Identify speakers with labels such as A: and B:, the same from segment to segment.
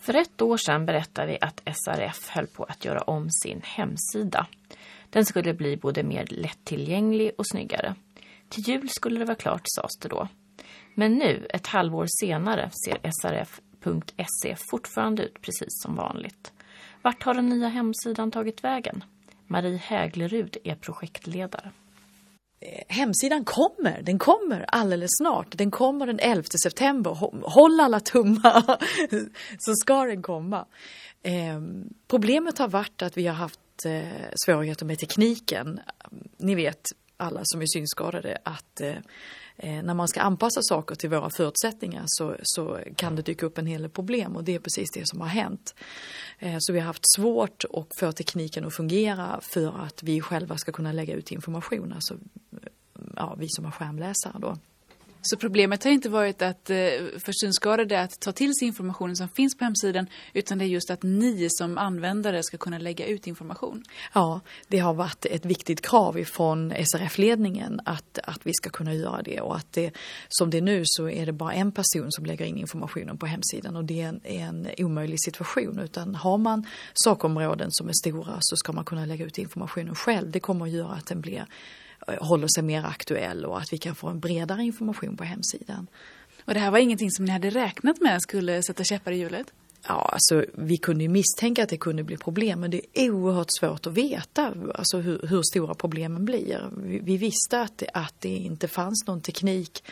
A: För 1 år sedan berättade vi att SRF höll på att göra om sin hemsida. Den skulle bli både mer lättillgänglig och snyggare. Till jul skulle det vara klart, sades det då. Men nu, ett halvår senare, ser srf.se fortfarande ut precis som vanligt. Vart har den nya hemsidan tagit vägen? Marie Häglerud är projektledare.
B: Hemsidan den kommer alldeles snart. Den kommer den 11 september. Håll alla tummar så ska den komma. Problemet har varit att vi har haft svårigheter med tekniken. Ni vet, alla som är synskadade, att när man ska anpassa saker till våra förutsättningar så kan det dyka upp en hel del problem, och det är precis det som har hänt. Så vi har haft svårt att få tekniken att fungera för att vi själva ska kunna lägga ut information, alltså vi som är skärmläsare då.
C: Så problemet har inte varit att för synskadade att ta till sig informationen som finns på hemsidan, utan det är just att ni som användare ska kunna lägga ut information?
B: Ja, det har varit ett viktigt krav från SRF-ledningen att vi ska kunna göra det, och att som det är nu så är det bara en person som lägger in informationen på hemsidan, och det är en omöjlig situation, utan har man sakområden som är stora så ska man kunna lägga ut informationen själv. Det kommer att göra att den håller sig mer aktuell och att vi kan få en bredare information på hemsidan.
C: Och det här var ingenting som ni hade räknat med skulle sätta käppar i hjulet?
B: Ja, alltså vi kunde ju misstänka att det kunde bli problem, men det är oerhört svårt att veta alltså hur stora problemen blir. Vi visste att det inte fanns någon teknik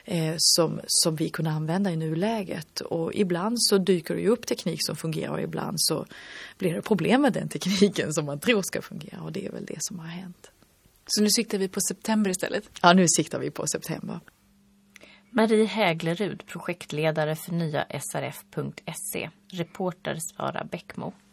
B: som vi kunde använda i nuläget, och ibland så dyker det ju upp teknik som fungerar och ibland så blir det problem med den tekniken som man tror ska fungera, och det är väl det som har hänt.
C: Så nu siktar vi på september istället?
B: Ja, nu siktar vi på september.
A: Marie Häglerud, projektledare för nya srf.se. Reporter Sara Bäckmo.